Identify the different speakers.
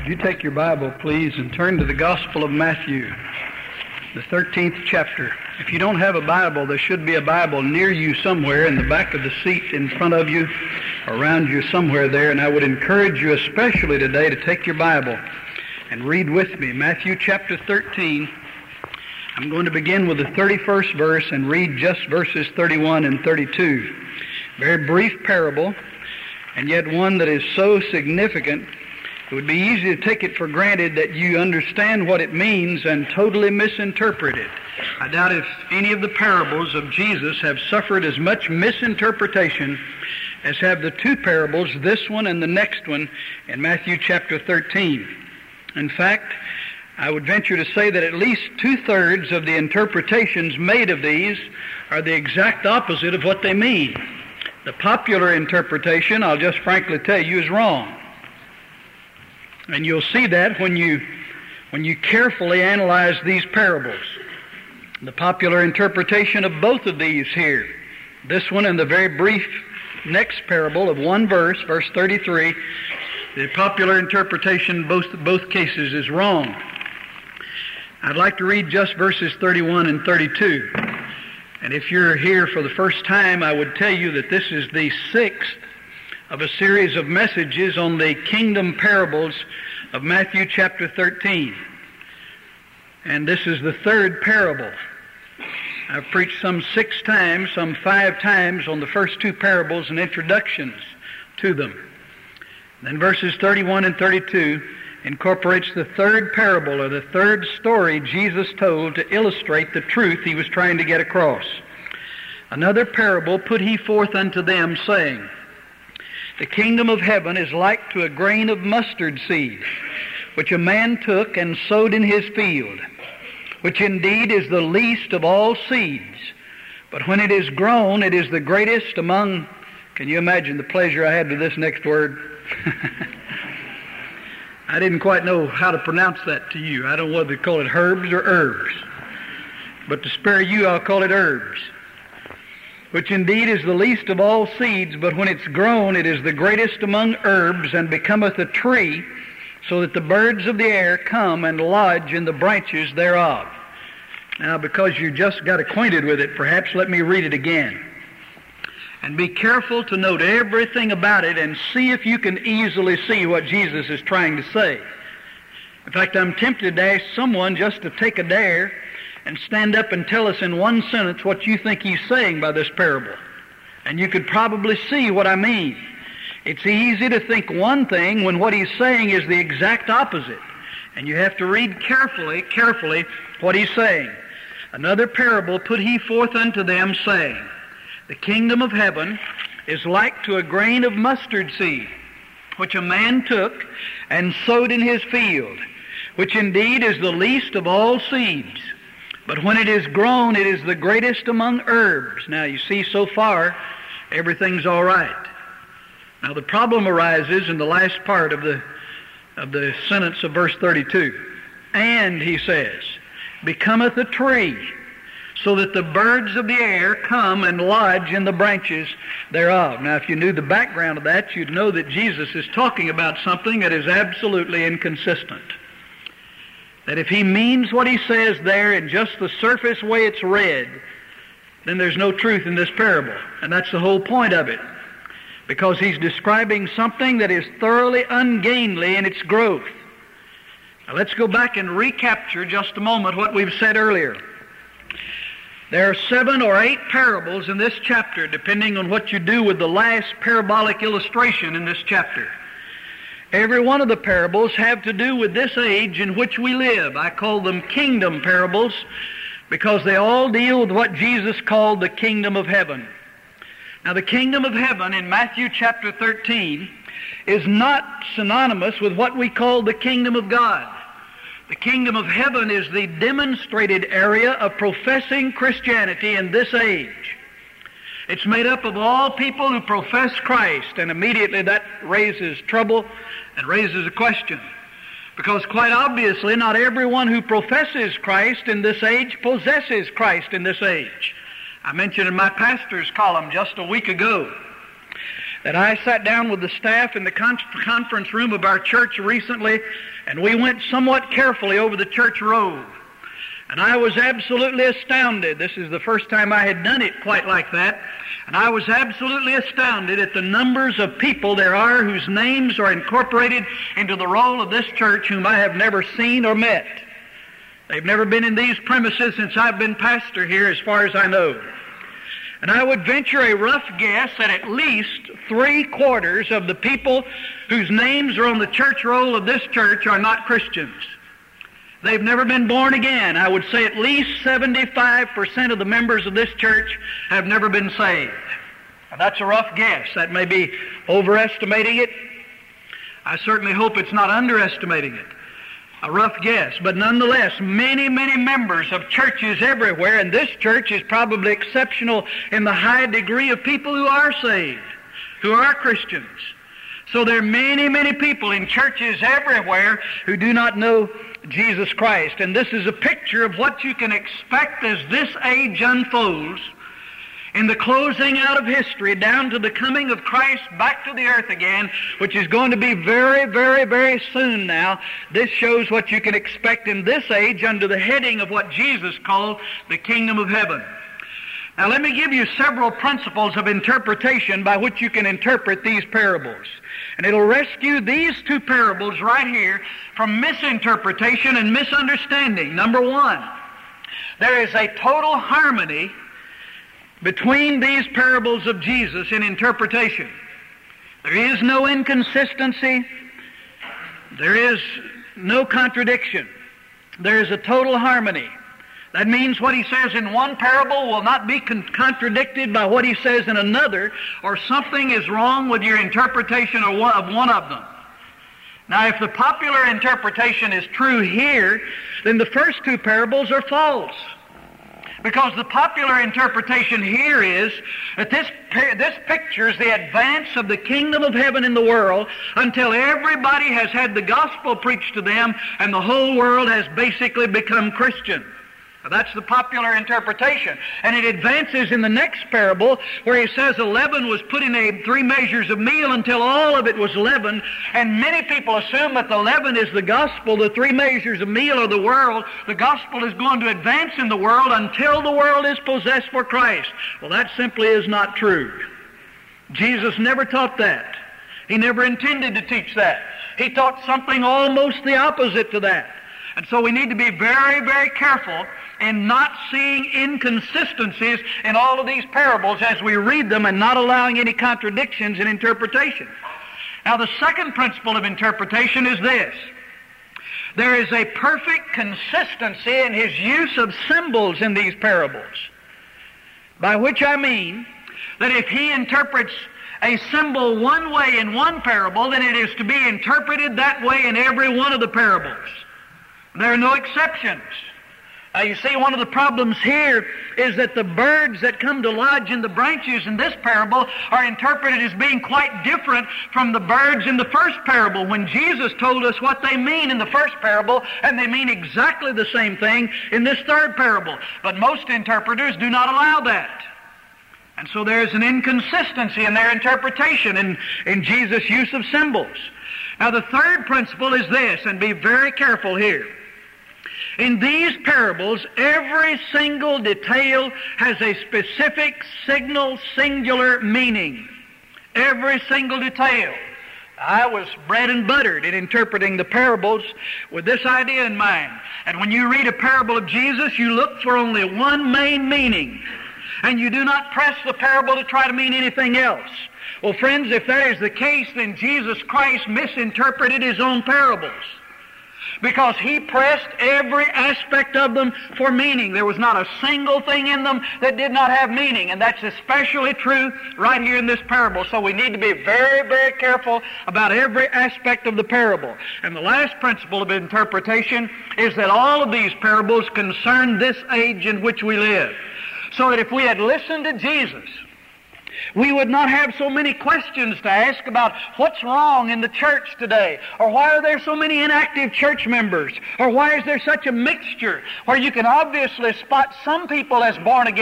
Speaker 1: Would you take your Bible, please, and turn to the Gospel of Matthew, the 13th chapter. If you don't have a Bible, there should be a Bible near you somewhere in the back of the seat in front of you, around you somewhere there, and I would encourage you especially today to take your Bible and read with me. Matthew chapter 13. I'm going to begin with the 31st verse and read just verses 31 and 32. Very brief parable, and yet one that is so significant, it would be easy to take it for granted that you understand what it means and totally misinterpret it. I doubt if any of the parables of Jesus have suffered as much misinterpretation as have the two parables, this one and the next one, in Matthew chapter 13. In fact, I would venture to say that at least two-thirds of the interpretations made of these are the exact opposite of what they mean. The popular interpretation, I'll just frankly tell you, is wrong. And you'll see that when you carefully analyze these parables. The popular interpretation of both of these here, this one and the very brief next parable of one verse, verse 33, the popular interpretation in both cases is wrong. I'd like to read just verses 31 and 32. And if you're here for the first time, I would tell you that this is the sixth of a series of messages on the kingdom parables of Matthew chapter 13. And this is the third parable. I've preached some 6 times, some 5 times on the first 2 parables and introductions to them. Then verses 31 and 32 incorporates the third parable, or the third story Jesus told to illustrate the truth he was trying to get across. Another parable put he forth unto them, saying, The kingdom of heaven is like to a grain of mustard seed, which a man took and sowed in his field, which indeed is the least of all seeds. But when it is grown, it is the greatest among... Can you imagine the pleasure I had with this next word? I didn't quite know how to pronounce that to you. I don't know whether to call it herbs or herbs. But to spare you, I'll call it herbs. Which indeed is the least of all seeds, but when it's grown, it is the greatest among herbs, and becometh a tree, so that the birds of the air come and lodge in the branches thereof. Now, because you just got acquainted with it, perhaps let me read it again. And be careful to note everything about it and see if you can easily see what Jesus is trying to say. In fact, I'm tempted to ask someone just to take a dare and stand up and tell us in one sentence what you think he's saying by this parable. And you could probably see what I mean. It's easy to think one thing when what he's saying is the exact opposite. And you have to read carefully what he's saying. Another parable put he forth unto them, saying, The kingdom of heaven is like to a grain of mustard seed, which a man took and sowed in his field, which indeed is the least of all seeds. But when it is grown, it is the greatest among herbs. Now, you see, so far, everything's all right. Now, the problem arises in the last part of the sentence of verse 32. And, he says, becometh a tree, so that the birds of the air come and lodge in the branches thereof. Now, if you knew the background of that, you'd know that Jesus is talking about something that is absolutely inconsistent. That if he means what he says there in just the surface way it's read, then there's no truth in this parable. And that's the whole point of it. Because he's describing something that is thoroughly ungainly in its growth. Now let's go back and recapture just a moment what we've said earlier. There are 7 or 8 parables in this chapter, depending on what you do with the last parabolic illustration in this chapter. Every one of the parables have to do with this age in which we live. I call them kingdom parables because they all deal with what Jesus called the kingdom of heaven. Now, the kingdom of heaven in Matthew chapter 13 is not synonymous with what we call the kingdom of God. The kingdom of heaven is the demonstrated area of professing Christianity in this age. It's made up of all people who profess Christ, and immediately that raises trouble and raises a question. Because quite obviously, not everyone who professes Christ in this age possesses Christ in this age. I mentioned in my pastor's column just a week ago that I sat down with the staff in the conference room of our church recently, and we went somewhat carefully over the church roll. And I was absolutely astounded. This is the first time I had done it quite like that. And I was absolutely astounded at the numbers of people there are whose names are incorporated into the roll of this church whom I have never seen or met. They've never been in these premises since I've been pastor here, as far as I know. And I would venture a rough guess that at least 3/4 of the people whose names are on the church roll of this church are not Christians. They've never been born again. I would say at least 75% of the members of this church have never been saved. Now, that's a rough guess. That may be overestimating it. I certainly hope it's not underestimating it. A rough guess. But nonetheless, many, many members of churches everywhere, and this church is probably exceptional in the high degree of people who are saved, who are Christians. So there are many, many people in churches everywhere who do not know Jesus Christ. And this is a picture of what you can expect as this age unfolds in the closing out of history down to the coming of Christ back to the earth again, which is going to be very, very, very soon now. This shows what you can expect in this age under the heading of what Jesus called the kingdom of heaven. Now let me give you several principles of interpretation by which you can interpret these parables. And it'll rescue these two parables right here from misinterpretation and misunderstanding. Number one, there is a total harmony between these parables of Jesus in interpretation. There is no inconsistency. There is no contradiction. There is a total harmony. That means what he says in one parable will not be contradicted by what he says in another, or something is wrong with your interpretation of one of them. Now, if the popular interpretation is true here, then the first two parables are false. Because the popular interpretation here is that this pictures the advance of the kingdom of heaven in the world until everybody has had the gospel preached to them and the whole world has basically become Christian. That's the popular interpretation. And it advances in the next parable where he says 11 was put in 3 measures of meal until all of it was leavened. And many people assume that the leaven is the gospel, the 3 measures of meal are the world. The gospel is going to advance in the world until the world is possessed for Christ. Well, that simply is not true. Jesus never taught that. He never intended to teach that. He taught something almost the opposite to that. And so we need to be very, very careful in not seeing inconsistencies in all of these parables as we read them and not allowing any contradictions in interpretation. Now, the second principle of interpretation is this. There is a perfect consistency in his use of symbols in these parables, by which I mean that if he interprets a symbol one way in one parable, then it is to be interpreted that way in every one of the parables. There are no exceptions. Now, you see, one of the problems here is that the birds that come to lodge in the branches in this parable are interpreted as being quite different from the birds in the first parable, when Jesus told us what they mean in the first parable, and they mean exactly the same thing in this third parable. But most interpreters do not allow that. And so there is an inconsistency in their interpretation in Jesus' use of symbols. Now, the third principle is this, and be very careful here. In these parables, every single detail has a specific, signal, singular meaning. Every single detail. I was bread and buttered in interpreting the parables with this idea in mind. And when you read a parable of Jesus, you look for only one main meaning. And you do not press the parable to try to mean anything else. Well, friends, if that is the case, then Jesus Christ misinterpreted his own parables, because he pressed every aspect of them for meaning. There was not a single thing in them that did not have meaning, and that's especially true right here in this parable. So we need to be very, very careful about every aspect of the parable. And the last principle of interpretation is that all of these parables concern this age in which we live. So that if we had listened to Jesus, we would not have so many questions to ask about what's wrong in the church today, or why are there so many inactive church members, or why is there such a mixture, where you can obviously spot some people as born again